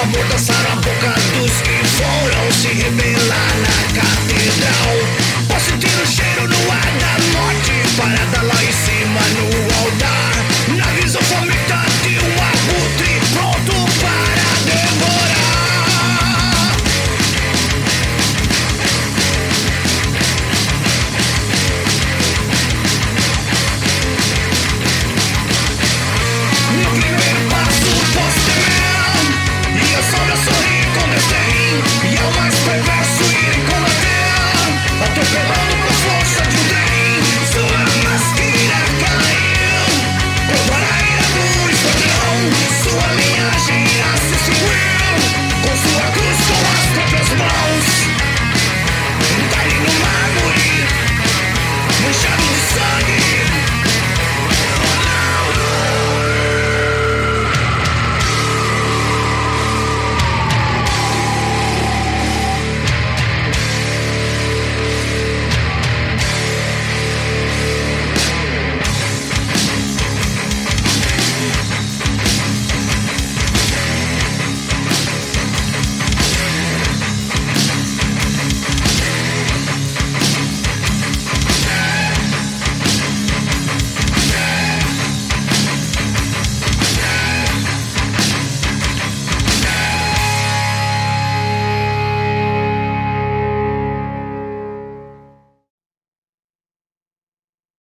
amordaçar a boca dos que foram se rebelar na catedral. Posso sentir o cheiro no ar da morte, parada lá em cima no altar. Na visão faminta de um abutre pronto para devorar. No primeiro passo posso temer, e a sombra sorri com desdém, e é o mais perverso ir combater, atropelando